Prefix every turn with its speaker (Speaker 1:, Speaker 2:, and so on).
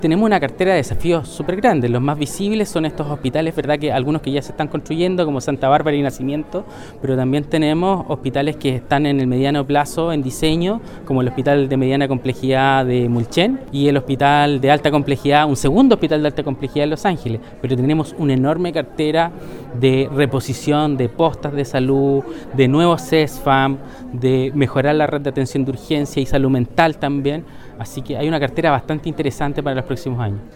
Speaker 1: Tenemos una cartera de desafíos súper grande. Los más visibles son estos hospitales, ¿verdad? Que algunos que ya se están construyendo, como Santa Bárbara y Nacimiento, pero también tenemos hospitales que están en el mediano plazo en diseño, como el hospital de mediana complejidad de Mulchen y el hospital de alta complejidad, un segundo hospital de alta complejidad en Los Ángeles. Pero tenemos una enorme cartera de reposición de postas de salud, de nuevos CESFAM, de mejorar la red de atención de urgencia y salud mental también. Así que hay una cartera bastante interesante para los próximos años.